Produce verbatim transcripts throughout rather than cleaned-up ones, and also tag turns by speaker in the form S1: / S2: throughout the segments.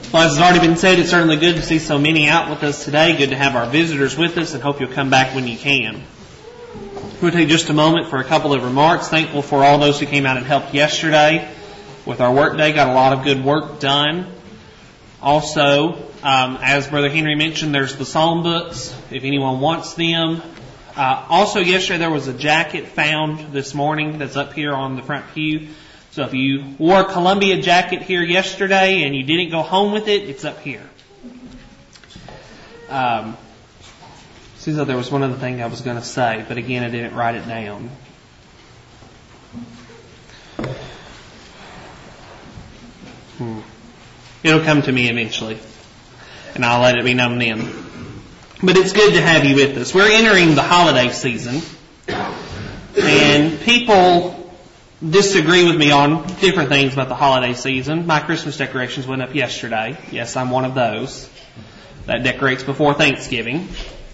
S1: Well, as has already been said, it's certainly good to see so many out with us today. Good to have our visitors with us, and hope you'll come back when you can. We'll take just a moment for a couple of remarks. Thankful for all those who came out and helped yesterday with our work day. Got a lot of good work done. Also, um, as Brother Henry mentioned, there's the psalm books, if anyone wants them. Uh, also, yesterday there was a jacket found this morning that's up here on the front pew. So if you wore a Columbia jacket here yesterday and you didn't go home with it, it's up here. Um, seems like there was one other thing I was going to say, but again, I didn't write it down. Hmm. It'll come to me eventually, and I'll let it be known then. But it's good to have you with us. We're entering the holiday season, and people disagree with me on different things about the holiday season. My Christmas decorations went up yesterday. Yes, I'm one of those that decorates before Thanksgiving.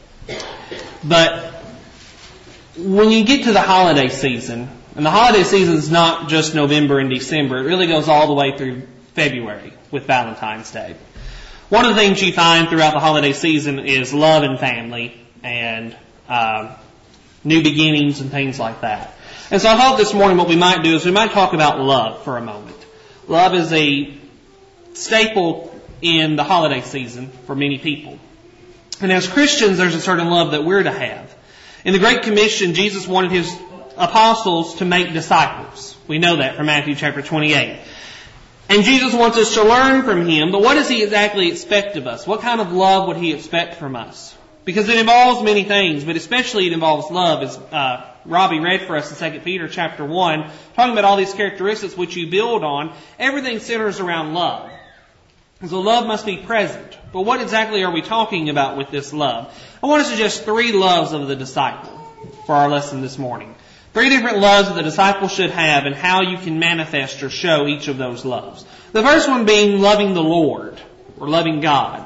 S1: But when you get to the holiday season, and the holiday season is not just November and December, it really goes all the way through February with Valentine's Day. One of the things you find throughout the holiday season is love and family and uh, new beginnings and things like that. And so I thought this morning what we might do is we might talk about love for a moment. Love is a staple in the holiday season for many people. And as Christians, there's a certain love that we're to have. In the Great Commission, Jesus wanted His apostles to make disciples. We know that from Matthew chapter twenty-eight. And Jesus wants us to learn from Him, but what does He exactly expect of us? What kind of love would He expect from us? Because it involves many things, but especially it involves love, as uh, Robbie read for us in Second Peter chapter one, talking about all these characteristics which you build on. Everything centers around love. So love must be present. But what exactly are we talking about with this love? I want to suggest three loves of the disciple for our lesson this morning. Three different loves that the disciple should have and how you can manifest or show each of those loves. The first one being loving the Lord, or loving God.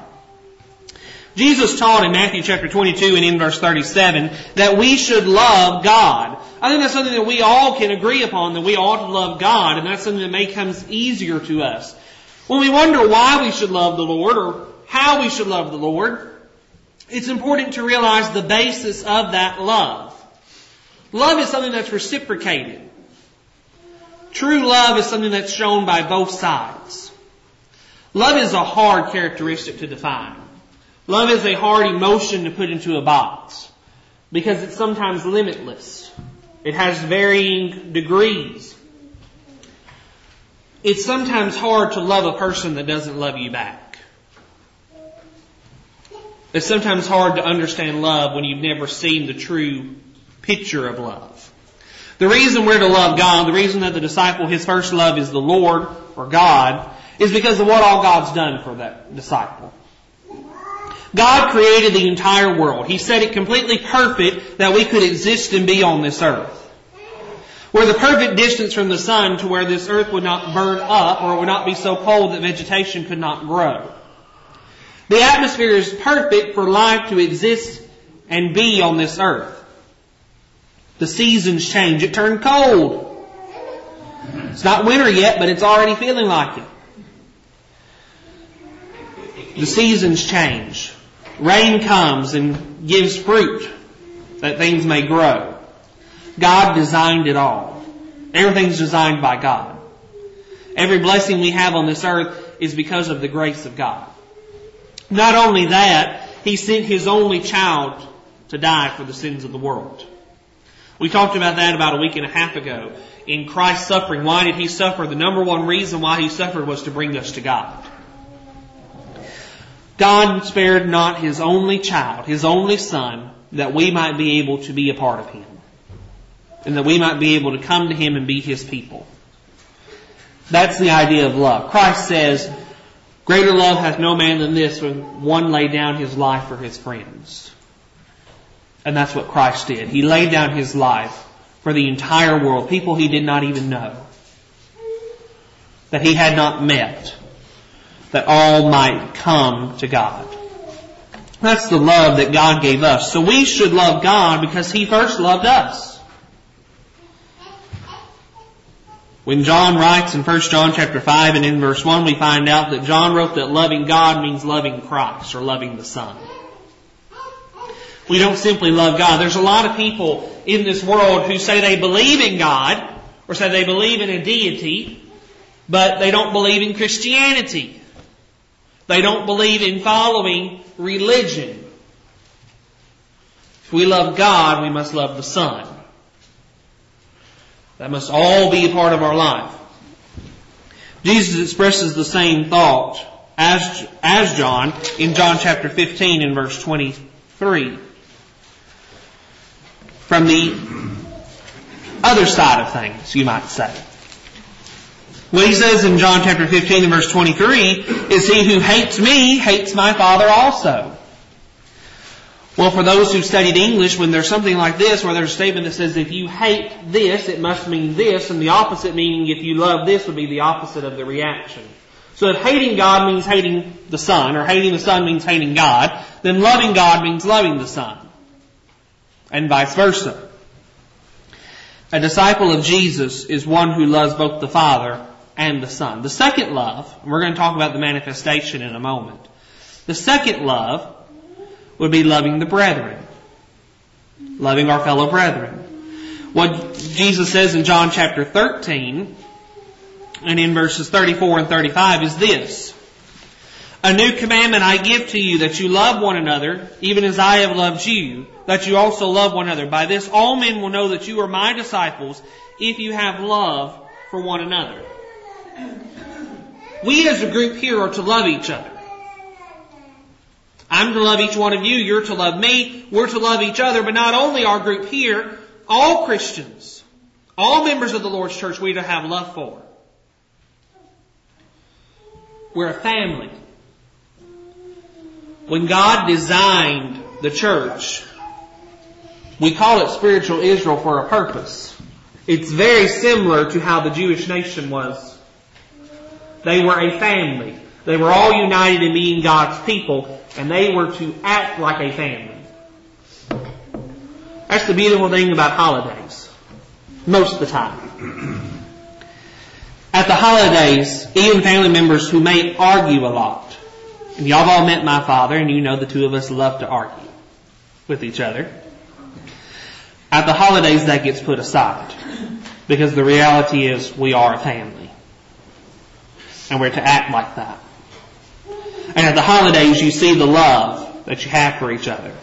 S1: Jesus taught in Matthew chapter twenty-two and in verse thirty-seven that we should love God. I think that's something that we all can agree upon, that we ought to love God, and that's something that may come easier to us. When we wonder why we should love the Lord or how we should love the Lord, it's important to realize the basis of that love. Love is something that's reciprocated. True love is something that's shown by both sides. Love is a hard characteristic to define. Love is a hard emotion to put into a box because it's sometimes limitless. It has varying degrees. It's sometimes hard to love a person that doesn't love you back. It's sometimes hard to understand love when you've never seen the true picture of love. The reason we're to love God, the reason that the disciple, his first love is the Lord or God, is because of what all God's done for that disciple. God created the entire world. He set it completely perfect that we could exist and be on this earth. We're the perfect distance from the sun to where this earth would not burn up or it would not be so cold that vegetation could not grow. The atmosphere is perfect for life to exist and be on this earth. The seasons change. It turned cold. It's not winter yet, but it's already feeling like it. The seasons change. Rain comes and gives fruit that things may grow. God designed it all. Everything's designed by God. Every blessing we have on this earth is because of the grace of God. Not only that, He sent His only child to die for the sins of the world. We talked about that about a week and a half ago. In Christ's suffering, why did He suffer? The number one reason why He suffered was to bring us to God. God spared not His only child, His only Son, that we might be able to be a part of Him. And that we might be able to come to Him and be His people. That's the idea of love. Christ says, greater love hath no man than this, when one lay down his life for his friends. And that's what Christ did. He laid down His life for the entire world, people He did not even know, that He had not met, that all might come to God. That's the love that God gave us. So we should love God because He first loved us. When John writes in First John chapter five and in verse one, we find out that John wrote that loving God means loving Christ or loving the Son. We don't simply love God. There's a lot of people in this world who say they believe in God or say they believe in a deity, but they don't believe in Christianity. They don't believe in following religion. If we love God, we must love the Son. That must all be a part of our life. Jesus expresses the same thought as, as John in John chapter fifteen and verse twenty-three. From the other side of things, you might say. What he says in John chapter fifteen and verse twenty-three is, "He who hates me hates my Father also." Well, for those who studied English, when there's something like this, where there's a statement that says, if you hate this, it must mean this, and the opposite meaning, if you love this, would be the opposite of the reaction. So if hating God means hating the Son, or hating the Son means hating God, then loving God means loving the Son. And vice versa. A disciple of Jesus is one who loves both the Father and the Son. The second love, and we're going to talk about the manifestation in a moment. The second love would be loving the brethren. Loving our fellow brethren. What Jesus says in John chapter thirteen and in verses thirty-four and thirty-five is this: "A new commandment I give to you, that you love one another, even as I have loved you, that you also love one another. By this all men will know that you are my disciples, if you have love for one another." We as a group here are to love each other. I'm to love each one of you, you're to love me, we're to love each other, but not only our group here, all Christians, all members of the Lord's church, we're to have love for. We're a family. When God designed the church, we call it spiritual Israel for a purpose. It's very similar to how the Jewish nation was. They were a family. They were all united in being God's people, and they were to act like a family. That's the beautiful thing about holidays. Most of the time. At the holidays, even family members who may argue a lot, and y'all have all met my father, and you know the two of us love to argue with each other. At the holidays, that gets put aside. Because the reality is we are a family. And we're to act like that. And at the holidays, you see the love that you have for each other.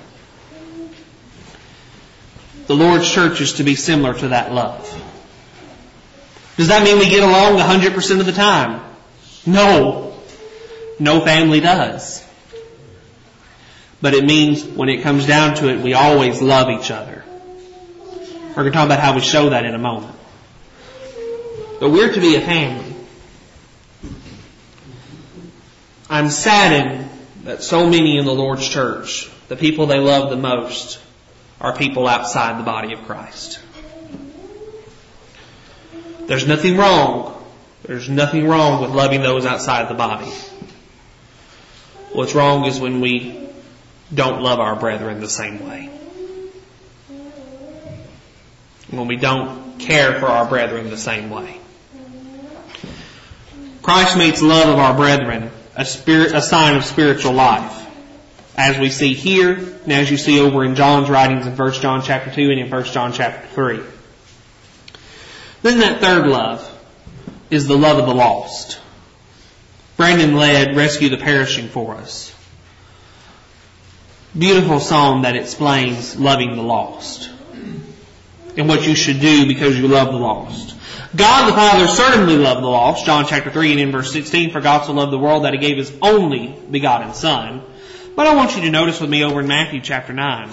S1: The Lord's church is to be similar to that love. Does that mean we get along one hundred percent of the time? No. No family does. But it means when it comes down to it, we always love each other. We're going to talk about how we show that in a moment. But we're to be a family. I'm saddened that so many in the Lord's church, the people they love the most, are people outside the body of Christ. There's nothing wrong. There's nothing wrong with loving those outside the body. What's wrong is when we don't love our brethren the same way. When we don't care for our brethren the same way. Christ makes love of our brethren a spirit, a sign of spiritual life. As we see here, and as you see over in John's writings in First John chapter two and in First John chapter three. Then that third love is the love of the lost. Brandon led Rescue the Perishing for us. Beautiful song that explains loving the lost. And what you should do because you love the lost. God the Father certainly loved the lost. John chapter three and in verse sixteen, "For God so loved the world that He gave His only begotten Son." But I want you to notice with me over in Matthew chapter nine.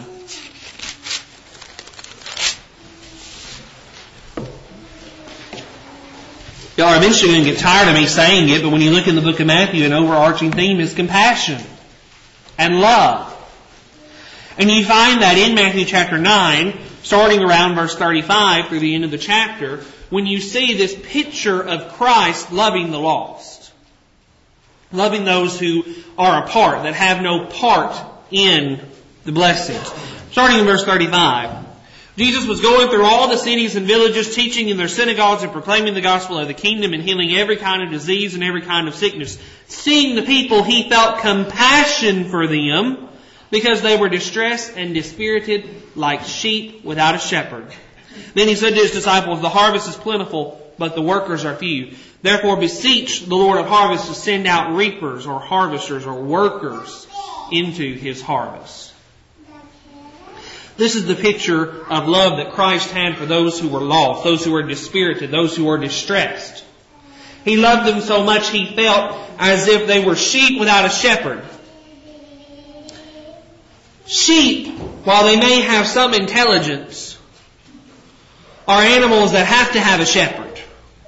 S1: Y'all are eventually going to get tired of me saying it, but when you look in the book of Matthew, an overarching theme is compassion and love. And you find that in Matthew chapter nine, starting around verse thirty-five through the end of the chapter, when you see this picture of Christ loving the lost. Loving those who are apart, that have no part in the blessings. Starting in verse thirty-five. Jesus was going through all the cities and villages, teaching in their synagogues and proclaiming the gospel of the kingdom and healing every kind of disease and every kind of sickness. Seeing the people, He felt compassion for them because they were distressed and dispirited like sheep without a shepherd. Then He said to His disciples, the harvest is plentiful, but the workers are few. Therefore beseech the Lord of harvest to send out reapers or harvesters or workers into His harvest. This is the picture of love that Christ had for those who were lost, those who were dispirited, those who were distressed. He loved them so much He felt as if they were sheep without a shepherd. Sheep, while they may have some intelligence, are animals that have to have a shepherd.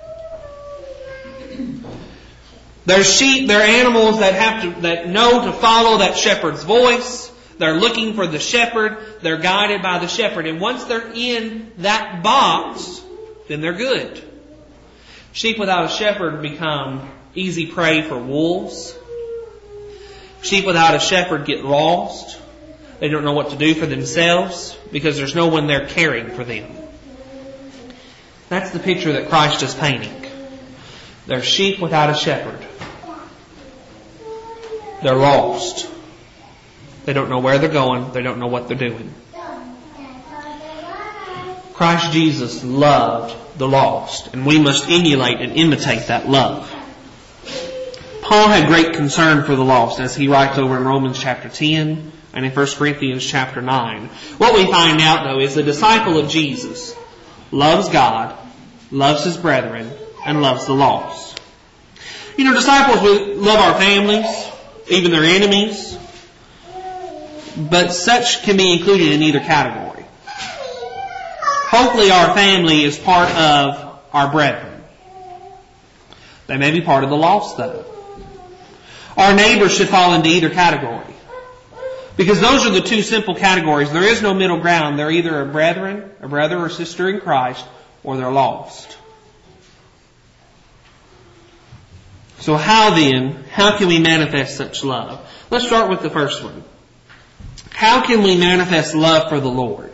S1: They're sheep, they're animals that have to, that know to follow that shepherd's voice. They're looking for the shepherd. They're guided by the shepherd. And once they're in that box, then they're good. Sheep without a shepherd become easy prey for wolves. Sheep without a shepherd get lost. They don't know what to do for themselves because there's no one there caring for them. That's the picture that Christ is painting. They're sheep without a shepherd. They're lost. They don't know where they're going. They don't know what they're doing. Christ Jesus loved the lost, and we must emulate and imitate that love. Paul had great concern for the lost, as he writes over in Romans chapter ten and in First Corinthians chapter nine. What we find out, though, is the disciple of Jesus loves God, loves his brethren, and loves the lost. You know, disciples, we love our families, even their enemies, but such can be included in either category. Hopefully our family is part of our brethren. They may be part of the lost, though. Our neighbors should fall into either category. Because those are the two simple categories. There is no middle ground. They're either a brethren, a brother or sister in Christ, or they're lost. So how then, how can we manifest such love? Let's start with the first one. How can we manifest love for the Lord?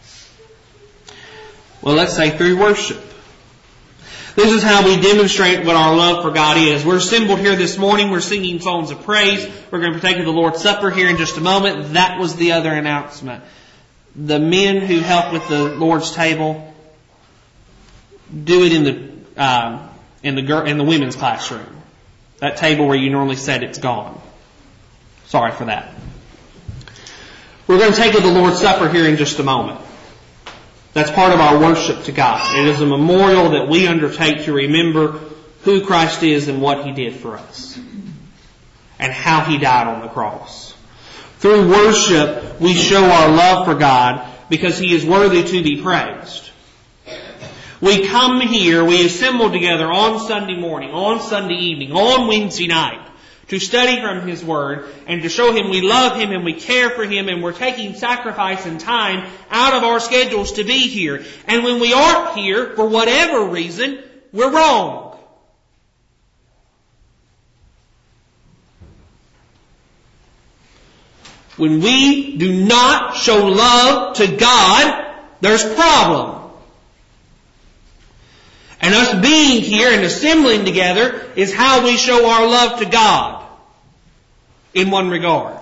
S1: Well, let's say through worship. This is how we demonstrate what our love for God is. We're assembled here this morning. We're singing songs of praise. We're going to partake of the Lord's Supper here in just a moment. That was the other announcement. The men who help with the Lord's table do it in the um, in the in the women's classroom. That table where you normally sit, it's gone. Sorry for that. We're going to take of the Lord's Supper here in just a moment. That's part of our worship to God. It is a memorial that we undertake to remember who Christ is and what He did for us. And how He died on the cross. Through worship, we show our love for God because He is worthy to be praised. We come here, we assemble together on Sunday morning, on Sunday evening, on Wednesday night, to study from His Word and to show Him we love Him and we care for Him and we're taking sacrifice and time out of our schedules to be here. And when we aren't here, for whatever reason, we're wrong. When we do not show love to God, there's a problem. And us being here and assembling together is how we show our love to God in one regard.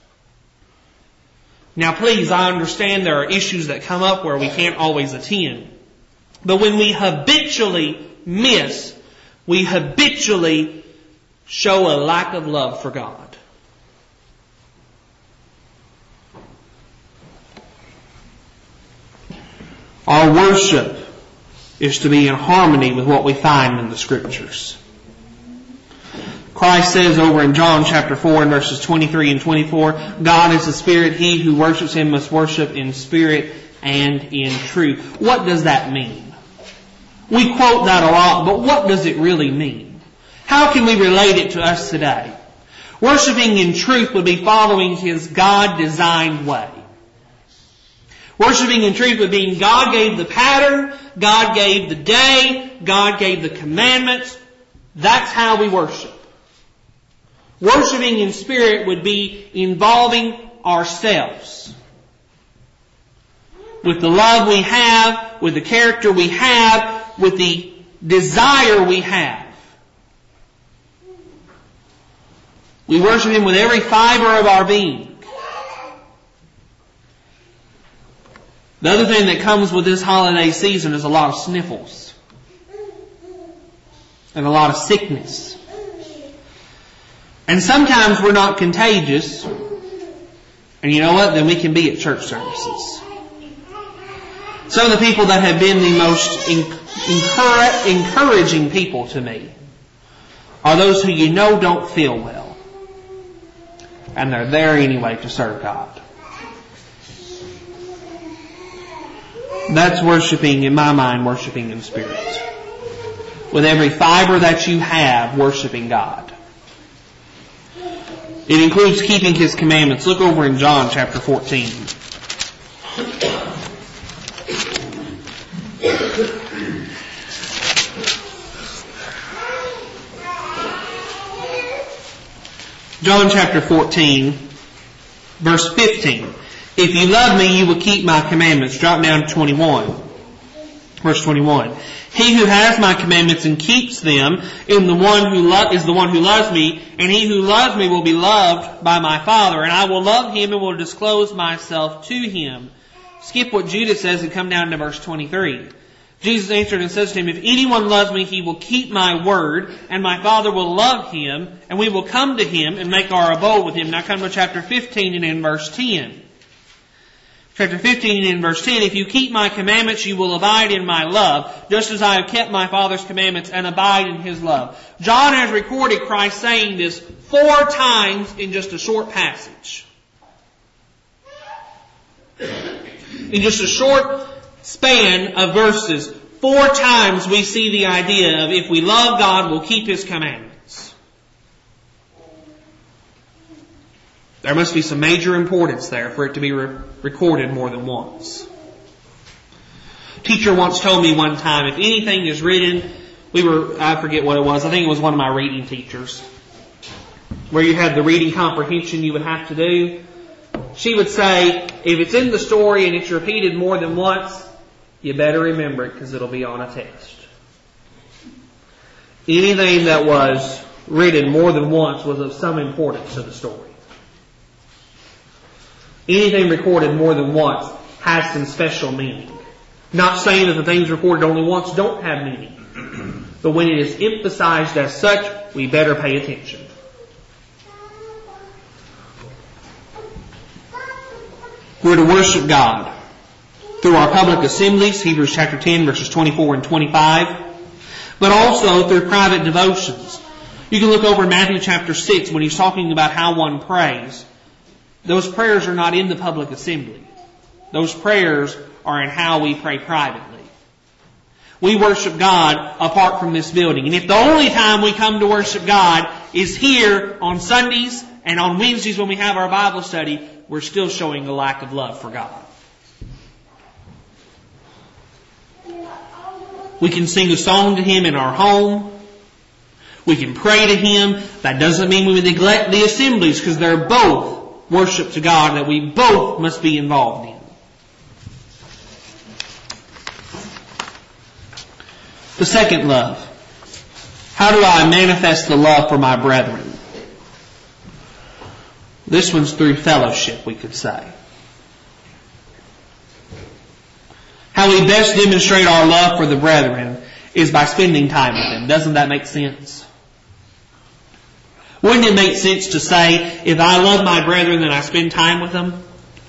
S1: Now please, I understand there are issues that come up where we can't always attend. But when we habitually miss, we habitually show a lack of love for God. Our worship is to be in harmony with what we find in the Scriptures. Christ says over in John chapter four and verses twenty-three and twenty-four, God is a spirit. He who worships Him must worship in spirit and in truth. What does that mean? We quote that a lot, but what does it really mean? How can we relate it to us today? Worshipping in truth would be following His God-designed way. Worshipping in truth would mean God gave the pattern, God gave the day, God gave the commandments. That's how we worship. Worshipping in spirit would be involving ourselves. with the love we have, with the character we have, with the desire we have. We worship Him with every fiber of our being. The other thing that comes with this holiday season is a lot of sniffles. And a lot of sickness. And sometimes we're not contagious. And you know what? Then we can be at church services. Some of the people that have been the most encouraging people to me are those who you know don't feel well. And they're there anyway to serve God. That's worshiping, in my mind, worshiping in spirit. With every fiber that you have, worshiping God. It includes keeping His commandments. Look over in John chapter fourteen. John chapter fourteen, verse fifteen. If you love me, you will keep my commandments. Drop down to twenty-one. Verse twenty-one. He who has my commandments and keeps them in the one who lo- is the one who loves me, and he who loves me will be loved by my Father, and I will love him and will disclose myself to him. Skip what Judas says and come down to verse twenty-three. Jesus answered and says to him, if anyone loves me, he will keep my word, and my Father will love him, and we will come to him and make our abode with him. Now come to chapter fifteen and in verse ten. Chapter fifteen and in verse ten, if you keep my commandments, you will abide in my love, just as I have kept my Father's commandments and abide in His love. John has recorded Christ saying this four times in just a short passage. In just a short span of verses, four times we see the idea of if we love God, we'll keep His commandments. There must be some major importance there for it to be re- recorded more than once. Teacher once told me one time, if anything is written, we were, I forget what it was, I think it was one of my reading teachers, where you had the reading comprehension you would have to do. She would say, if it's in the story and it's repeated more than once, you better remember it because it'll be on a test. Anything that was written more than once was of some importance to the story. Anything recorded more than once has some special meaning. Not saying that the things recorded only once don't have meaning. But when it is emphasized as such, we better pay attention. We're to worship God through our public assemblies, Hebrews chapter ten, verses twenty-four and twenty-five, but also through private devotions. You can look over in Matthew chapter six when he's talking about how one prays. Those prayers are not in the public assembly. Those prayers are in how we pray privately. We worship God apart from this building. And if the only time we come to worship God is here on Sundays and on Wednesdays when we have our Bible study, we're still showing a lack of love for God. We can sing a song to Him in our home. We can pray to Him. That doesn't mean we neglect the assemblies, because they're both worship to God that we both must be involved in. The second love. How do I manifest the love for my brethren? This one's through fellowship, we could say. How we best demonstrate our love for the brethren is by spending time with them. Doesn't that make sense? Wouldn't it make sense to say, if I love my brethren, then I spend time with them?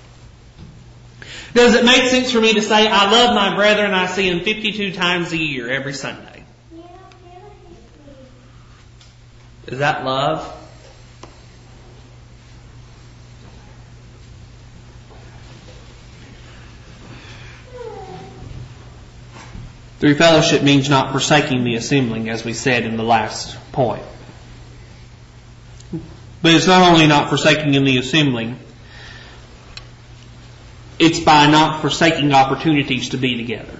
S1: Does it make sense for me to say, I love my brethren, I see them fifty-two times a year, every Sunday? Is that love? Through fellowship means not forsaking the assembling, as we said in the last point. But it's not only not forsaking in the assembling, it's by not forsaking opportunities to be together.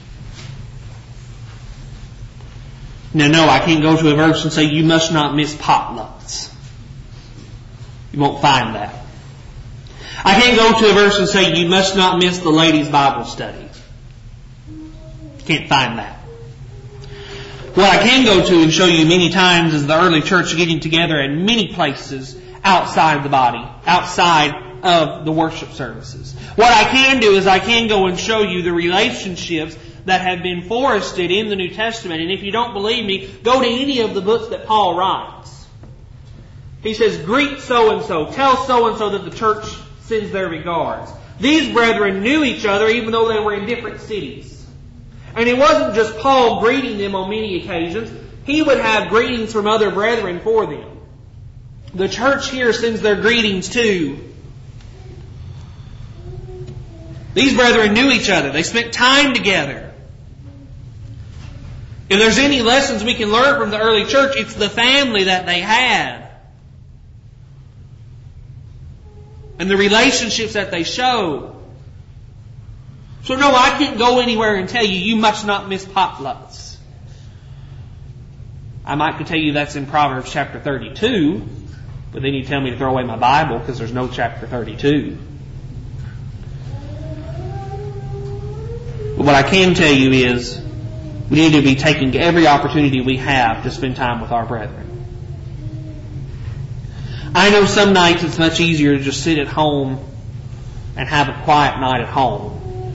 S1: Now, no, I can't go to a verse and say you must not miss potlucks. You won't find that. I can't go to a verse and say you must not miss the ladies' Bible study. Can't find that. What I can go to and show you many times is the early church getting together in many places outside the body, outside of the worship services. What I can do is I can go and show you the relationships that have been forested in the New Testament. And if you don't believe me, go to any of the books that Paul writes. He says, greet so-and-so, tell so-and-so that the church sends their regards. These brethren knew each other even though they were in different cities. And it wasn't just Paul greeting them on many occasions. He would have greetings from other brethren for them. The church here sends their greetings too. These brethren knew each other. They spent time together. If there's any lessons we can learn from the early church, it's the family that they had. And the relationships that they showed. So no, I can't go anywhere and tell you, you must not miss potlucks. I might could tell you that's in Proverbs chapter thirty-two, but then you tell me to throw away my Bible because there's no chapter thirty-two. But what I can tell you is, we need to be taking every opportunity we have to spend time with our brethren. I know some nights it's much easier to just sit at home and have a quiet night at home.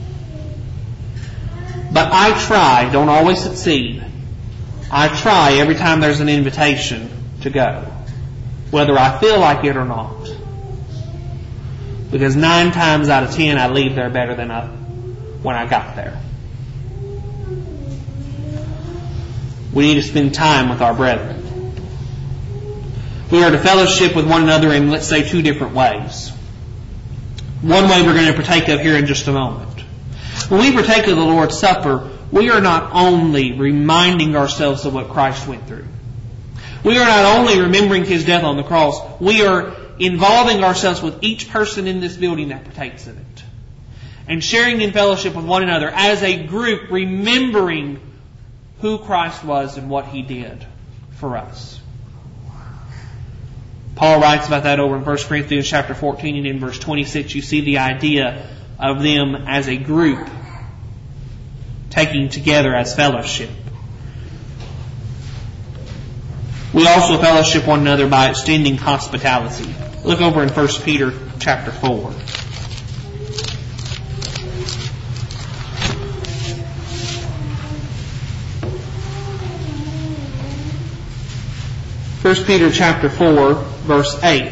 S1: But I try, don't always succeed. I try every time there's an invitation to go, whether I feel like it or not. Because nine times out of ten I leave there better than I, when I got there. We need to spend time with our brethren. We are to fellowship with one another in, let's say, two different ways. One way we're going to partake of here in just a moment. When we partake of the Lord's Supper, we are not only reminding ourselves of what Christ went through. We are not only remembering His death on the cross, we are involving ourselves with each person in this building that partakes of it. And sharing in fellowship with one another as a group, remembering who Christ was and what He did for us. Paul writes about that over in First Corinthians chapter fourteen, and in verse twenty-six you see the idea of them as a group taking together as fellowship. We also fellowship one another by extending hospitality. Look over in First Peter chapter four. First Peter chapter four, verse eight.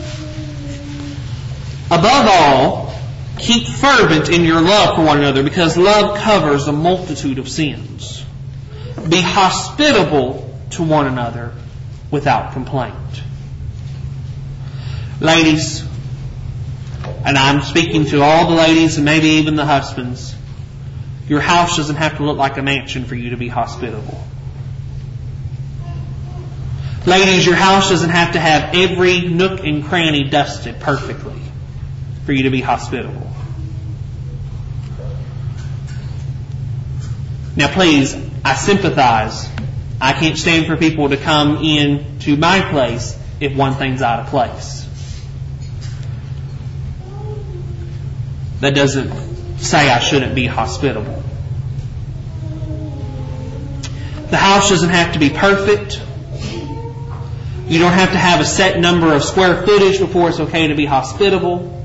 S1: Above all, keep fervent in your love for one another, because love covers a multitude of sins. Be hospitable to one another without complaint. Ladies, and I'm speaking to all the ladies and maybe even the husbands, your house doesn't have to look like a mansion for you to be hospitable. Ladies, your house doesn't have to have every nook and cranny dusted perfectly for you to be hospitable. Now please, I sympathize. I can't stand for people to come in to my place if one thing's out of place. That doesn't say I shouldn't be hospitable. The house doesn't have to be perfect. You don't have to have a set number of square footage before it's okay to be hospitable.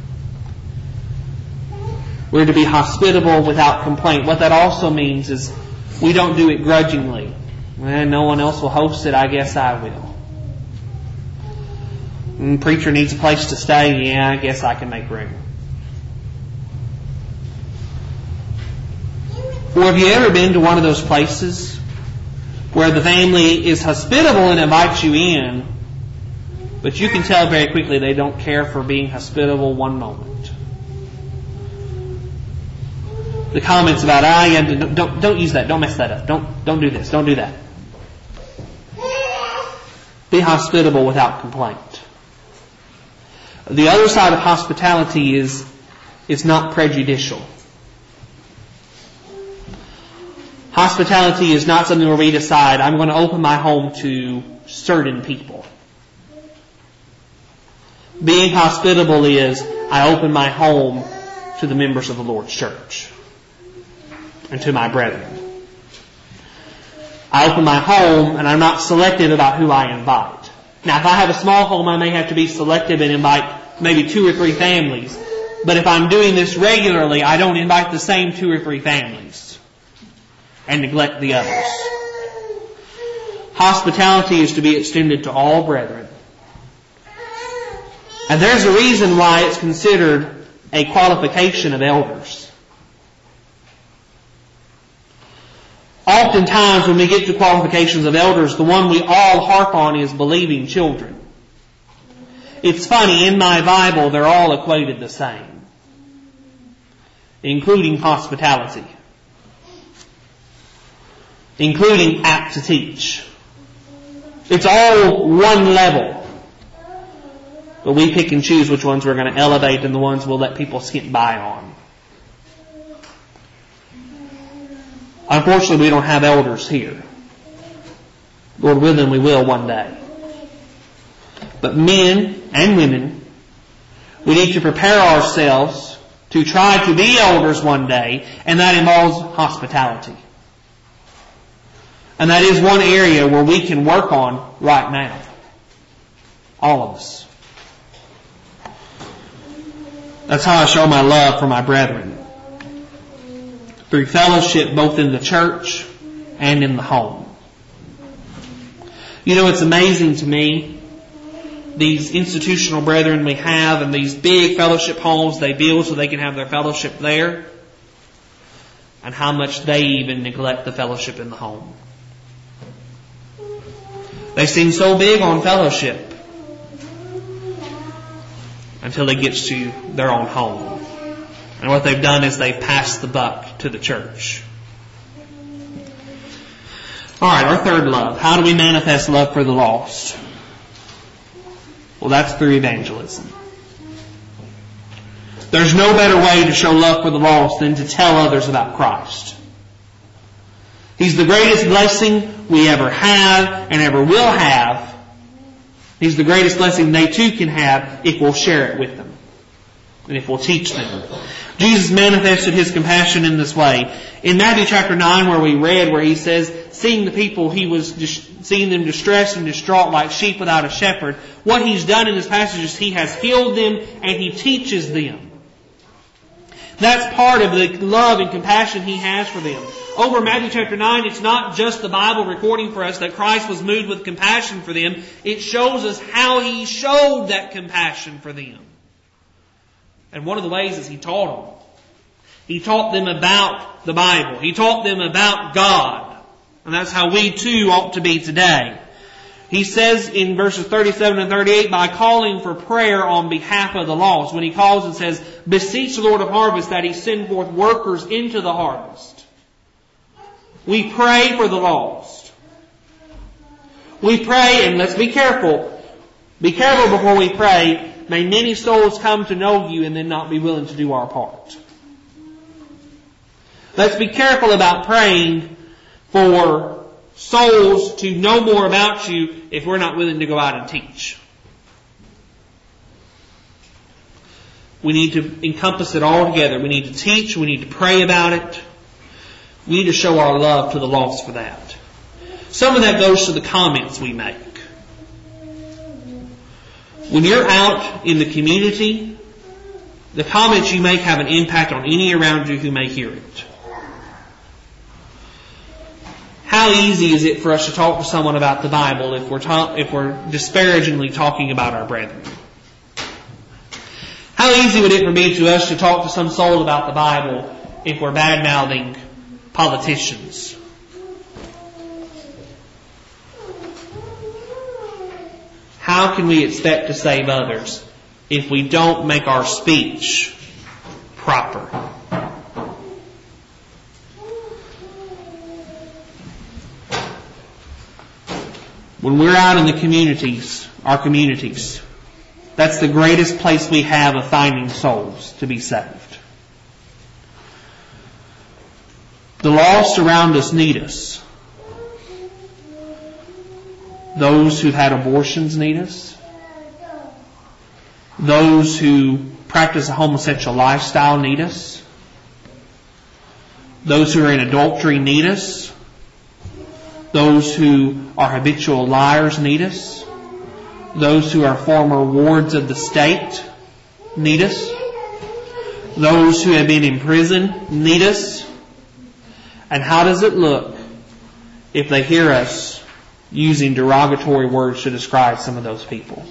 S1: We're to be hospitable without complaint. What that also means is we don't do it grudgingly. Well, no one else will host it, I guess I will. Mm, preacher needs a place to stay, yeah, I guess I can make room. Or have you ever been to one of those places where the family is hospitable and invites you in, but you can tell very quickly they don't care for being hospitable one moment? The comments about, ah, yeah, don't, don't, don't use that, don't mess that up, don't, don't do this, don't do that. Be hospitable without complaint. The other side of hospitality is it's not prejudicial. Hospitality is not something where we decide, I'm going to open my home to certain people. Being hospitable is, I open my home to the members of the Lord's church and to my brethren. I open my home and I'm not selective about who I invite. Now, if I have a small home, I may have to be selective and invite maybe two or three families. But if I'm doing this regularly, I don't invite the same two or three families and neglect the others. Hospitality is to be extended to all brethren. And there's a reason why it's considered a qualification of elders. Oftentimes when we get to qualifications of elders, the one we all harp on is believing children. It's funny, in my Bible they're all equated the same, including hospitality, including apt to teach. It's all one level. But we pick and choose which ones we're going to elevate and the ones we'll let people skip by on. Unfortunately, we don't have elders here. Lord willing, we will one day. But men and women, we need to prepare ourselves to try to be elders one day, and that involves hospitality. And that is one area where we can work on right now. All of us. That's how I show my love for my brethren. Through fellowship both in the church and in the home. You know, it's amazing to me, these institutional brethren we have and these big fellowship homes they build so they can have their fellowship there, and how much they even neglect the fellowship in the home. They seem so big on fellowship until it gets to their own home. And what they've done is they've passed the buck to the church. Alright, our third love. How do we manifest love for the lost? Well, that's through evangelism. There's no better way to show love for the lost than to tell others about Christ. He's the greatest blessing we ever have and ever will have. He's the greatest blessing they too can have if we'll share it with them and if we'll teach them. Jesus manifested His compassion in this way. In Matthew chapter nine, where we read, where He says, seeing the people, He was dis- seeing them distressed and distraught like sheep without a shepherd. What He's done in this passage is He has healed them and He teaches them. That's part of the love and compassion He has for them. Over in Matthew chapter nine, it's not just the Bible recording for us that Christ was moved with compassion for them. It shows us how He showed that compassion for them. And one of the ways is He taught them. He taught them about the Bible. He taught them about God. And that's how we too ought to be today. He says in verses thirty-seven and thirty-eight, by calling for prayer on behalf of the lost, when He calls and says, beseech the Lord of harvest that He send forth workers into the harvest. We pray for the lost. We pray, and let's be careful. Be careful before we pray. May many souls come to know You and then not be willing to do our part. Let's be careful about praying for souls to know more about You if we're not willing to go out and teach. We need to encompass it all together. We need to teach. We need to pray about it. We need to show our love to the lost for that. Some of that goes to the comments we make. When you're out in the community, the comments you make have an impact on any around you who may hear it. How easy is it for us to talk to someone about the Bible if we're ta- if we're disparagingly talking about our brethren? How easy would it be to us to talk to some soul about the Bible if we're bad-mouthing politicians? How can we expect to save others if we don't make our speech proper? When we're out in the communities, our communities, that's the greatest place we have of finding souls to be saved. The lost around us need us. Those who've had abortions need us. Those who practice a homosexual lifestyle need us. Those who are in adultery need us. Those who are habitual liars need us. Those who are former wards of the state need us. Those who have been in prison need us. And how does it look if they hear us using derogatory words to describe some of those people?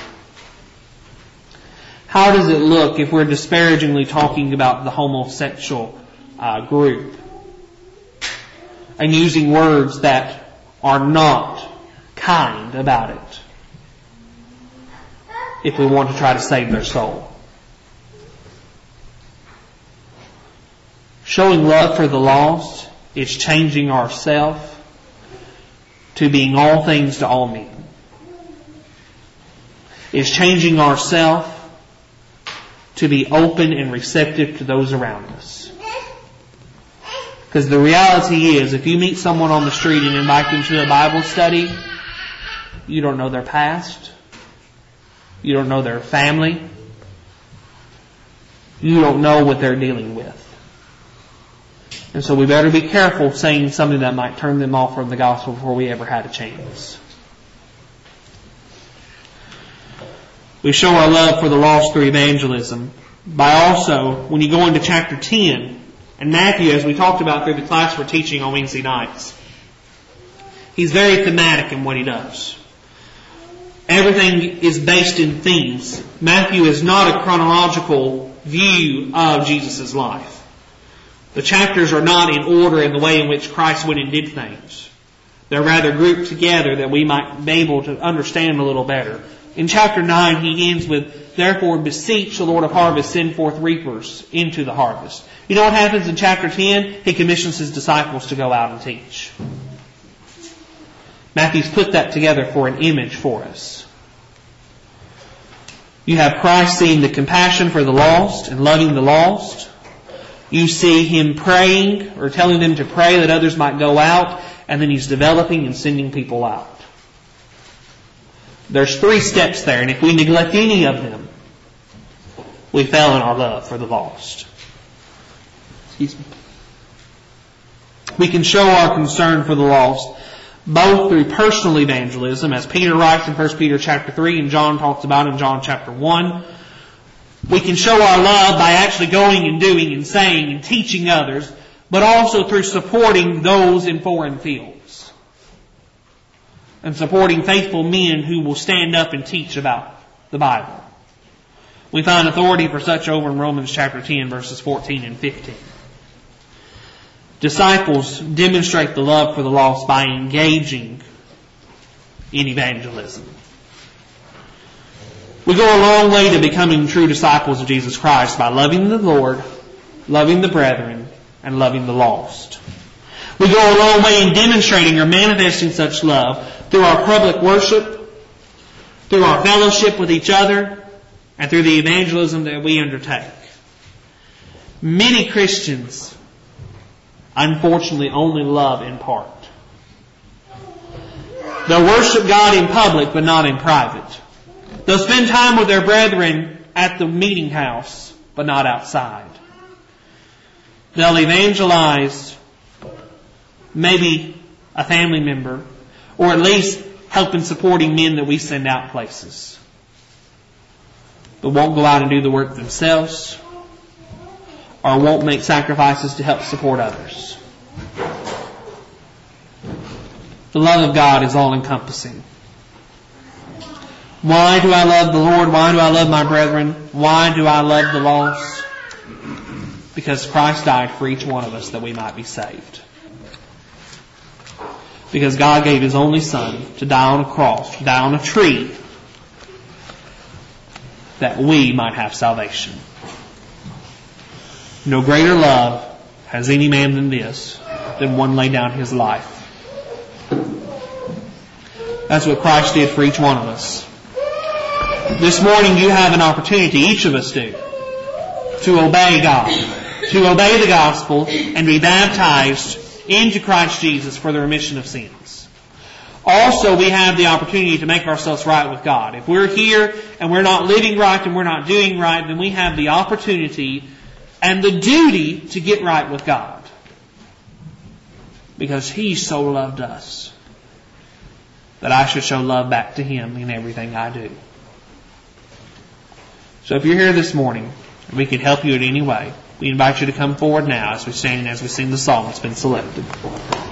S1: How does it look if we're disparagingly talking about the homosexual uh, group and using words that are not kind about it if we want to try to save their soul? Showing love for the lost is changing ourselves to being all things to all men. It's changing ourselves to be open and receptive to those around us. Because the reality is, if you meet someone on the street and invite them to a Bible study, you don't know their past. You don't know their family. You don't know what they're dealing with. And so we better be careful saying something that might turn them off from the gospel before we ever had a chance. We show our love for the lost through evangelism by also, when you go into chapter ten, and Matthew, as we talked about through the class we're teaching on Wednesday nights, he's very thematic in what he does. Everything is based in themes. Matthew is not a chronological view of Jesus' life. The chapters are not in order in the way in which Christ went and did things. They're rather grouped together that we might be able to understand a little better. In chapter nine, he ends with, "Therefore beseech the Lord of harvest, send forth reapers into the harvest." You know what happens in chapter ten? He commissions his disciples to go out and teach. Matthew's put that together for an image for us. You have Christ seeing the compassion for the lost and loving the lost. You see Him praying or telling them to pray that others might go out, and then He's developing and sending people out. There's three steps there, and if we neglect any of them, we fail in our love for the lost. Excuse me. We can show our concern for the lost both through personal evangelism, as Peter writes in First Peter chapter three and John talks about in John chapter one. We can show our love by actually going and doing and saying and teaching others, but also through supporting those in foreign fields and supporting faithful men who will stand up and teach about the Bible. We find authority for such over in Romans chapter ten, verses fourteen and fifteen. Disciples demonstrate the love for the lost by engaging in evangelism. We go a long way to becoming true disciples of Jesus Christ by loving the Lord, loving the brethren, and loving the lost. We go a long way in demonstrating or manifesting such love through our public worship, through our fellowship with each other, and through the evangelism that we undertake. Many Christians, unfortunately, only love in part. They'll worship God in public, but not in private. They'll spend time with their brethren at the meeting house, but not outside. They'll evangelize maybe a family member, or at least help in supporting men that we send out places, but won't go out and do the work themselves, or won't make sacrifices to help support others. The love of God is all-encompassing. Why do I love the Lord? Why do I love my brethren? Why do I love the lost? Because Christ died for each one of us that we might be saved. Because God gave His only Son to die on a cross, to die on a tree, that we might have salvation. No greater love has any man than this, than one lay down his life. That's what Christ did for each one of us. This morning you have an opportunity, each of us do, to obey God, to obey the gospel and be baptized into Christ Jesus for the remission of sins. Also, we have the opportunity to make ourselves right with God. If we're here and we're not living right and we're not doing right, then we have the opportunity and the duty to get right with God. Because He so loved us that I should show love back to Him in everything I do. So if you're here this morning and we can help you in any way, we invite you to come forward now as we stand and as we sing the song that's been selected.